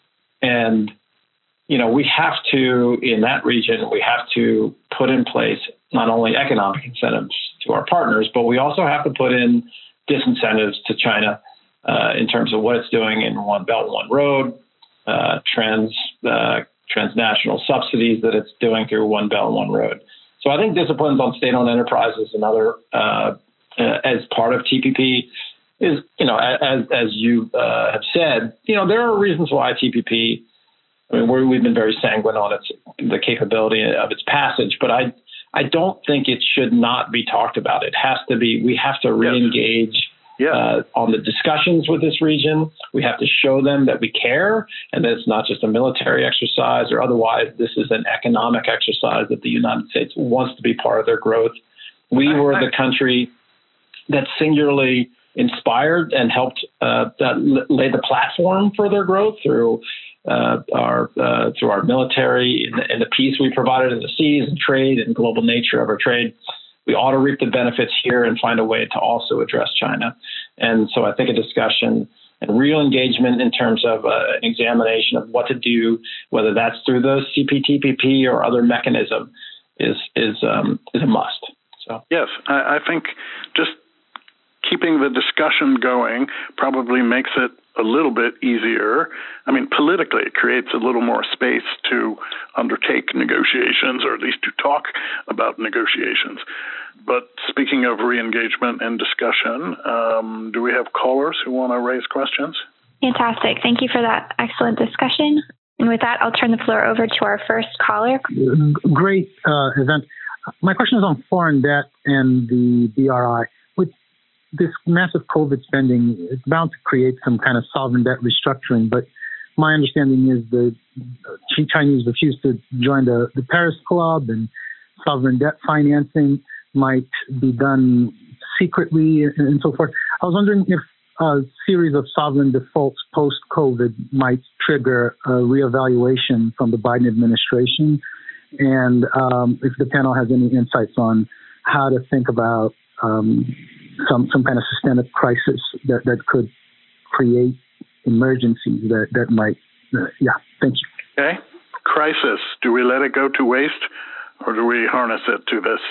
And, you know, we have to, in that region, we have to put in place not only economic incentives to our partners, but we also have to put in disincentives to China uh, in terms of what it's doing in One Belt, One Road, uh, trans uh, transnational subsidies that it's doing through One Belt, One Road. So I think disciplines on state-owned enterprises and other, uh, uh, as part of T P P is, you know, as as you uh, have said, you know, there are reasons why T P P, I mean, we're, we've been very sanguine on its the capability of its passage, but I I don't think it should not be talked about. It has to be, we have to re-engage yes. Yeah. Uh, on the discussions with this region. We have to show them that we care and that it's not just a military exercise or otherwise. This is an economic exercise that the United States wants to be part of their growth. We were the country that singularly inspired and helped uh, that lay the platform for their growth through uh, our uh, through our military and the, and the peace we provided in the seas and trade and global nature of our trade. We ought to reap the benefits here and find a way to also address China. And so I think a discussion and real engagement in terms of uh, an examination of what to do, whether that's through the C P T P P or other mechanism, is is um, is a must. So yes, I, I think just keeping the discussion going probably makes it a little bit easier. I mean, politically, it creates a little more space to undertake negotiations, or at least to talk about negotiations. But speaking of re-engagement and discussion, um, do we have callers who want to raise questions? Fantastic. Thank you for that excellent discussion. And with that, I'll turn the floor over to our first caller. Great uh, event. My question is on foreign debt and the B R I. With this massive COVID spending, it's bound to create some kind of sovereign debt restructuring. But my understanding is the Chinese refuse to join the, the Paris Club, and sovereign debt financing might be done secretly and, and so forth. I was wondering if a series of sovereign defaults post-COVID might trigger a reevaluation from the Biden administration, and um, if the panel has any insights on how to think about um, some some kind of systemic crisis that, that could create emergencies that, that might, uh, yeah, thank you. Okay. Crisis. Do we let it go to waste, or do we harness it to this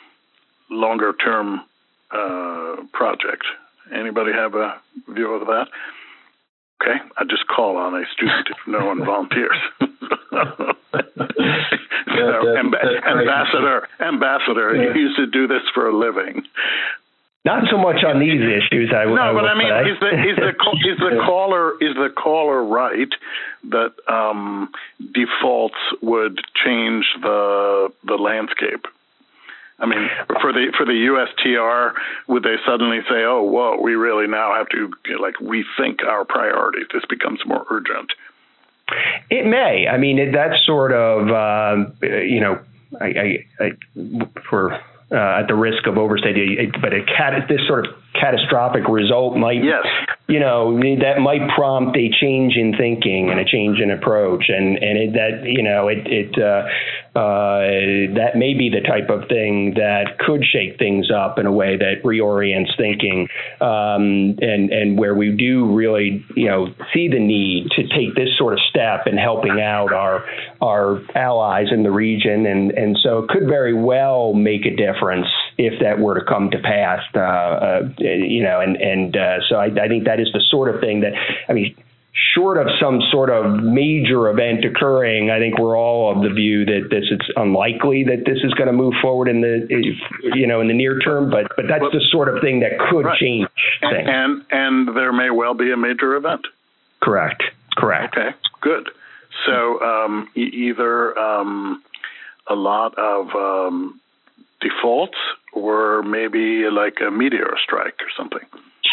longer-term uh, project? Anybody have a view of that? Okay, I just call on a student if no one volunteers. Yeah, so, amb- ambassador, ambassador, yeah. You used to do this for a living. Not so much on these issues. I no, I but I mean, say. is the is the is the caller is the caller right that um, defaults would change the the landscape? I mean, for the for the U S T R, would they suddenly say, "Oh, whoa, we really now have to like rethink our priorities. This becomes more urgent"? It may. I mean, it, that's sort of uh, you know, I, I, I for. Uh, at the risk of overstating, but a cat, this sort of catastrophic result might, yes. you know, that might prompt a change in thinking and a change in approach, and and it, that you know it it uh, uh, that may be the type of thing that could shake things up in a way that reorients thinking, um, and and where we do really you know see the need to take this sort of step in helping out our our allies in the region, and and so it could very well make a difference if that were to come to pass, uh, uh, you know, and and uh, so I, I think that is the sort of thing that, I mean, short of some sort of major event occurring, I think we're all of the view that this it's unlikely that this is going to move forward in the, you know, in the near term. But but that's the sort of thing that could right. change things. And, and and there may well be a major event. Correct. Correct. Okay. Good. So um, e- either um, a lot of um, defaults, or maybe like a meteor strike or something.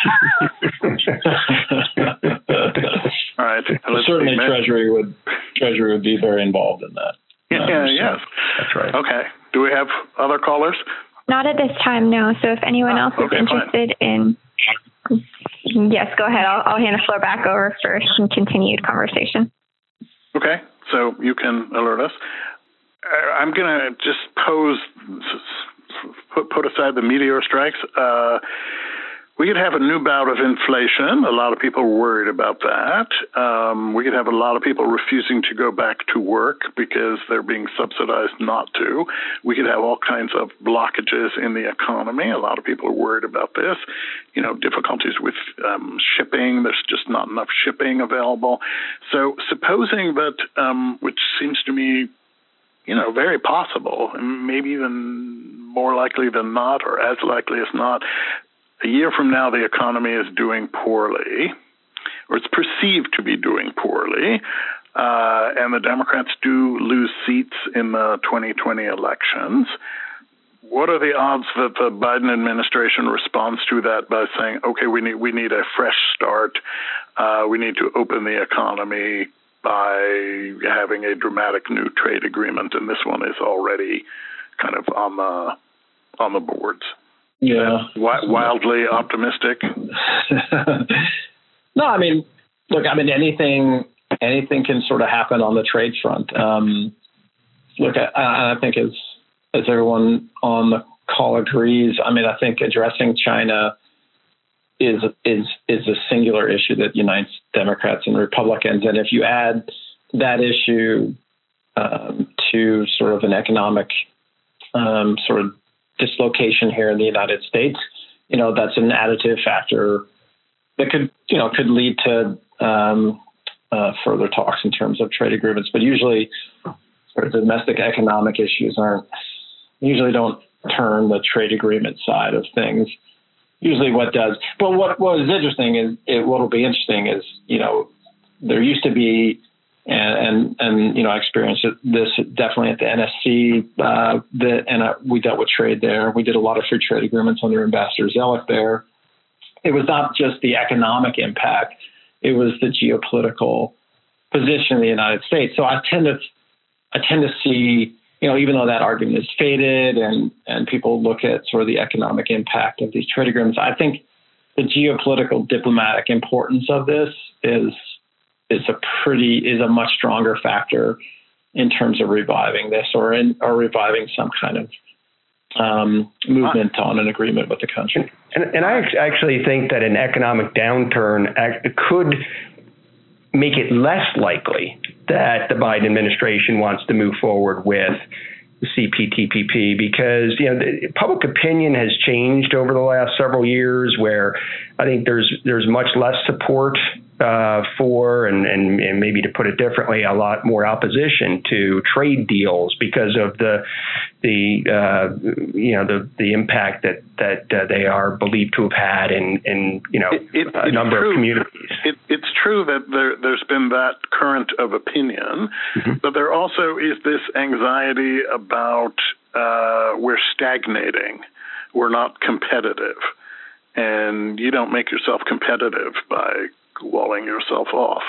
All right. Certainly, Treasury would Treasury would be very involved in that. Yeah. yeah yes. That's right. Okay. Do we have other callers? Not at this time, no. So if anyone else oh, okay, is interested fine. in, yes, go ahead. I'll, I'll hand the floor back over for some continued conversation. Okay. So you can alert us. I'm going to just pose, put, put aside the meteor strikes. Uh, we could have a new bout of inflation. A lot of people are worried about that. Um, we could have a lot of people refusing to go back to work because they're being subsidized not to. We could have all kinds of blockages in the economy. A lot of people are worried about this. You know, difficulties with um, shipping. There's just not enough shipping available. So supposing that, um, which seems to me, you know, very possible, and maybe even more likely than not, or as likely as not, a year from now the economy is doing poorly, or it's perceived to be doing poorly, uh, and the Democrats do lose seats in the twenty twenty elections. What are the odds that the Biden administration responds to that by saying, okay, we need we need a fresh start, uh, we need to open the economy by having a dramatic new trade agreement, and this one is already kind of on the on the boards? Yeah, w- wildly optimistic. No, I mean, look, I mean, anything anything can sort of happen on the trade front. Um, look, I, I think as as everyone on the call agrees, I mean, I think addressing China is is is a singular issue that unites Democrats and Republicans. And if you add that issue um, to sort of an economic um, sort of dislocation here in the United States, you know, that's an additive factor that could, you know, could lead to um, uh, further talks in terms of trade agreements. But usually, sort of domestic economic issues aren't usually don't turn the trade agreement side of things. Usually, what does. But what what is interesting is it, what will be interesting is, you know, there used to be. And, and, and, you know, I experienced this definitely at the N S C, uh, the, and uh, we dealt with trade there. We did a lot of free trade agreements under Ambassador Zellick there. It was not just the economic impact. It was the geopolitical position of the United States. So I tend to, I tend to see, you know, even though that argument is faded and, and people look at sort of the economic impact of these trade agreements, I think the geopolitical diplomatic importance of this is is a pretty is a much stronger factor in terms of reviving this or in or reviving some kind of um, movement on an agreement with the country. And, and I actually think that an economic downturn could make it less likely that the Biden administration wants to move forward with the C P T P P because, you know, the public opinion has changed over the last several years where I think there's there's much less support uh, for, and, and, and maybe to put it differently, a lot more opposition to trade deals because of the the uh, you know the the impact that that uh, they are believed to have had in in you know it, it, a number true. of communities. It, it's true that there, there's been that current of opinion, mm-hmm. but there also is this anxiety about uh, we're stagnating, we're not competitive, and you don't make yourself competitive by walling yourself off.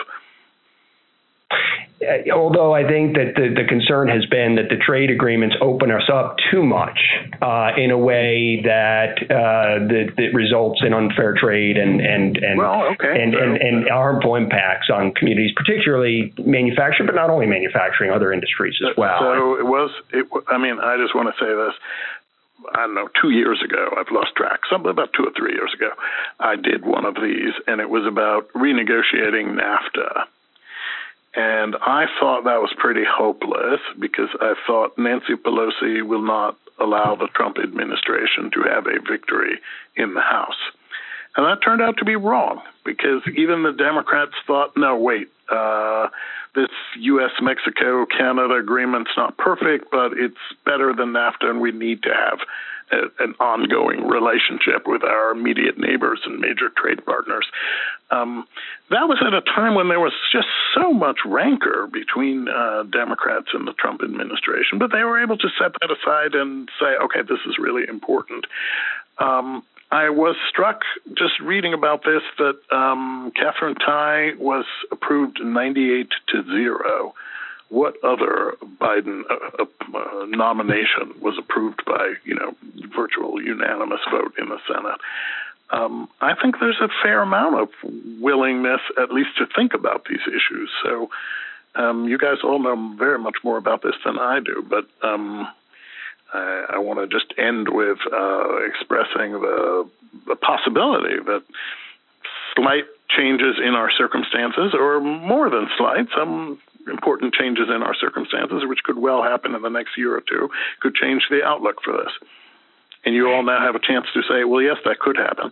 Although I think that the, the concern has been that the trade agreements open us up too much uh, in a way that uh, that, that results in unfair trade and and and well, okay. and, so, and, and harmful impacts on communities, particularly manufacturing, but not only manufacturing, other industries as well. So it was. It, I mean, I just want to say this. I don't know, two years ago, I've lost track, something about two or three years ago, I did one of these, and it was about renegotiating NAFTA. And I thought that was pretty hopeless because I thought Nancy Pelosi will not allow the Trump administration to have a victory in the House. And that turned out to be wrong because even the Democrats thought, no, wait, uh, this U S Mexico Canada agreement's not perfect, but it's better than NAFTA, and we need to have a, an ongoing relationship with our immediate neighbors and major trade partners. Um, that was at a time when there was just so much rancor between uh, Democrats and the Trump administration, but they were able to set that aside and say, okay, this is really important. Um, I was struck just reading about this that um, Katherine Tai was approved ninety-eight to zero. What other Biden uh, uh, nomination was approved by, you know, virtual unanimous vote in the Senate? Um, I think there's a fair amount of willingness, at least, to think about these issues. So um, you guys all know very much more about this than I do, but um, I, I want to just end with uh, expressing the, the possibility that slight changes in our circumstances, or more than slight, some important changes in our circumstances, which could well happen in the next year or two, could change the outlook for this. And you all now have a chance to say, well, yes, that could happen.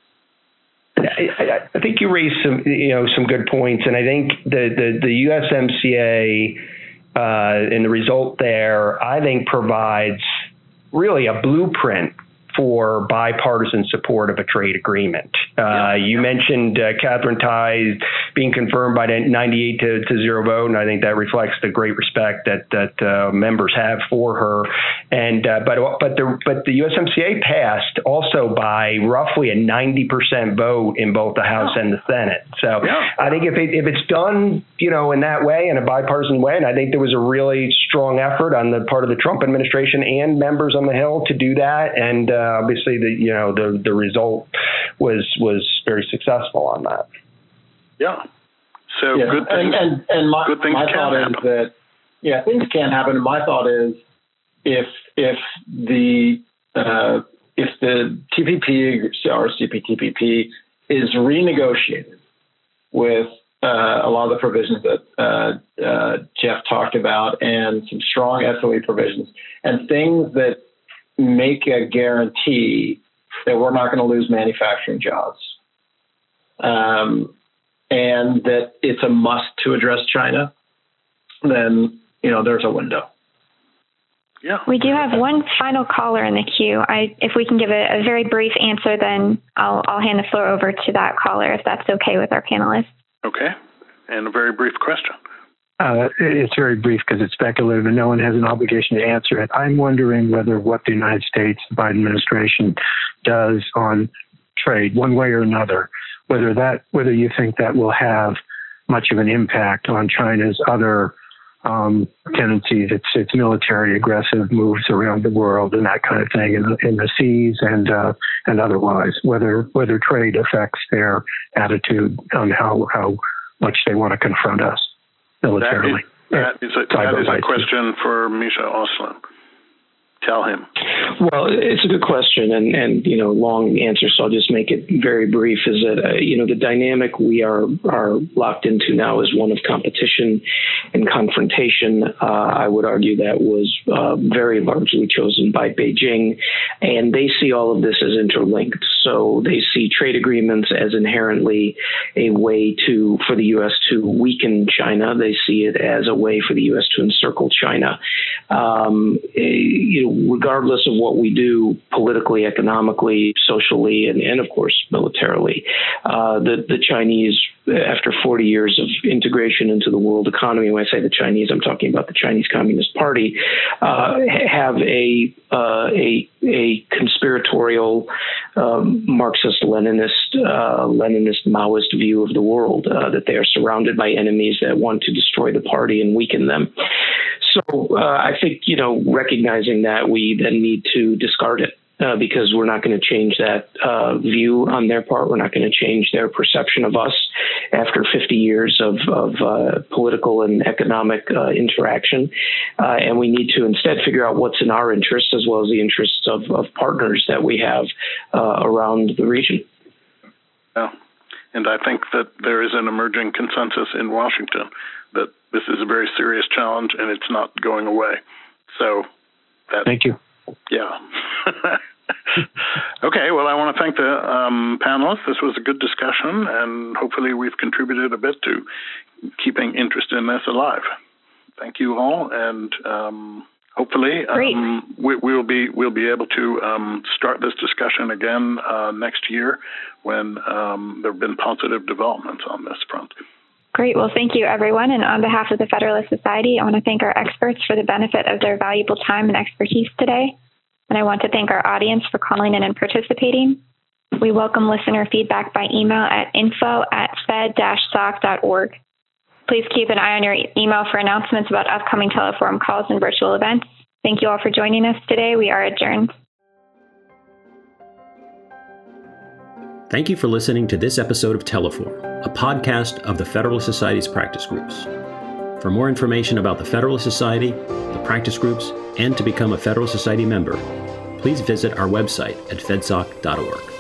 I, I think you raised some, you know, some good points, and I think the the, the U S M C A uh, and the result there, I think, provides really a blueprint for bipartisan support of a trade agreement. Uh, yeah. You mentioned uh, Katherine Tai being confirmed by ninety-eight to, to zero vote, and I think that reflects the great respect that that uh, members have for her. And uh, but but the but the U S M C A passed also by roughly a ninety percent vote in both the House yeah. and the Senate. So yeah. I think if it, if it's done, you know, in that way, in a bipartisan way, and I think there was a really strong effort on the part of the Trump administration and members on the Hill to do that, and uh, Uh, obviously, the you know the the result was was very successful on that. Yeah. So yeah. good things. And, and, and my, good things my can thought happen. is that yeah, things can happen. And my thought is if if the uh, if the T P P or C P T P P is renegotiated with uh, a lot of the provisions that uh, uh, Jeff talked about, and some strong S O E provisions, and things that make a guarantee that we're not going to lose manufacturing jobs, um, and that it's a must to address China, then, you know, there's a window. Yeah. We do have one final caller in the queue. I, if we can give a, a very brief answer, then I'll, I'll hand the floor over to that caller, if that's okay with our panelists. Okay. And a very brief question. Uh, it's very brief because it's speculative and no one has an obligation to answer it. I'm wondering whether what the United States, the Biden administration, does on trade, one way or another, whether that, whether you think that will have much of an impact on China's other um, tendencies, its its military aggressive moves around the world and that kind of thing in the, in the seas and uh, and otherwise, whether whether trade affects their attitude on how how much they want to confront us militarily. That is, that is, a, that is a question for Misha Auslin. tell him? Well, it's a good question, and, and you know, long answer, so I'll just make it very brief. Is that uh, you know the dynamic we are are locked into now is one of competition and confrontation. Uh, I would argue that was uh, very largely chosen by Beijing, and they see all of this as interlinked. So they see trade agreements as inherently a way to for the U S to weaken China. They see it as a way for the U S to encircle China. Um, you know, regardless of what we do politically, economically, socially, and, and of course militarily, uh, the the Chinese, after forty years of integration into the world economy, when I say the Chinese, I'm talking about the Chinese Communist Party, uh, have a uh, a a conspiratorial um, Marxist-Leninist, uh, Leninist Maoist view of the world, uh, that they are surrounded by enemies that want to destroy the party and weaken them. So uh, I think, you know, recognizing that, we then need to discard it. Uh, because we're not going to change that uh, view on their part. We're not going to change their perception of us after fifty years of, of uh, political and economic uh, interaction. Uh, and we need to instead figure out what's in our interests as well as the interests of, of partners that we have uh, around the region. Yeah. And I think that there is an emerging consensus in Washington that this is a very serious challenge and it's not going away. So that, thank you. Yeah. Okay, well, I want to thank the um, panelists. This was a good discussion, and hopefully we've contributed a bit to keeping interest in this alive. Thank you all, and um, hopefully um, we, we'll be we'll be able to um, start this discussion again uh, next year when um, there have been positive developments on this front. Great. Well, thank you, everyone. And on behalf of the Federalist Society, I want to thank our experts for the benefit of their valuable time and expertise today. And I want to thank our audience for calling in and participating. We welcome listener feedback by email at info at fed dash soc dot org. Please keep an eye on your email for announcements about upcoming Teleforum calls and virtual events. Thank you all for joining us today. We are adjourned. Thank you for listening to this episode of Teleforum, a podcast of the Federalist Society's practice groups. For more information about the Federalist Society, the practice groups, and to become a Federalist Society member, please visit our website at fedsoc dot org.